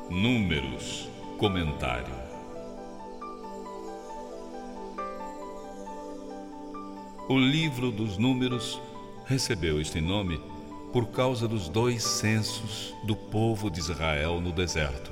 Números. Comentário. O livro dos Números recebeu este nome por causa dos 2 censos do povo de Israel no deserto.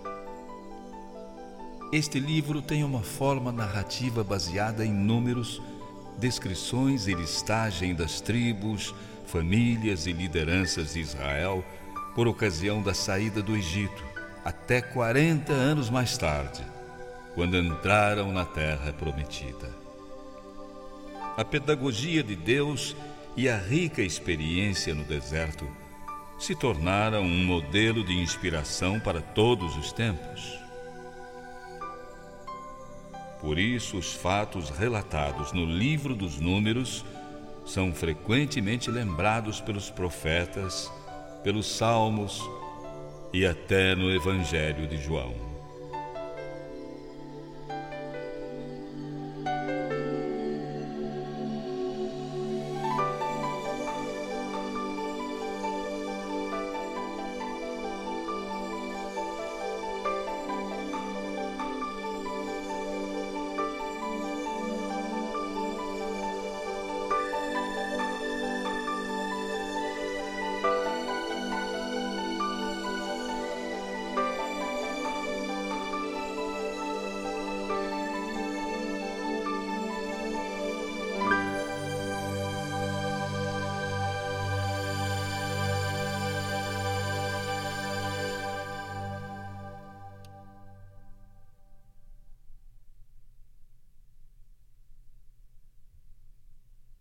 Este livro tem uma forma narrativa baseada em números, descrições e listagem das tribos, famílias e lideranças de Israel por ocasião da saída do Egito, até 40 anos mais tarde, quando entraram na terra prometida. A pedagogia de Deus e a rica experiência no deserto se tornaram um modelo de inspiração para todos os tempos. Por isso, os fatos relatados no livro dos Números são frequentemente lembrados pelos profetas, pelos salmos e até no Evangelho de João.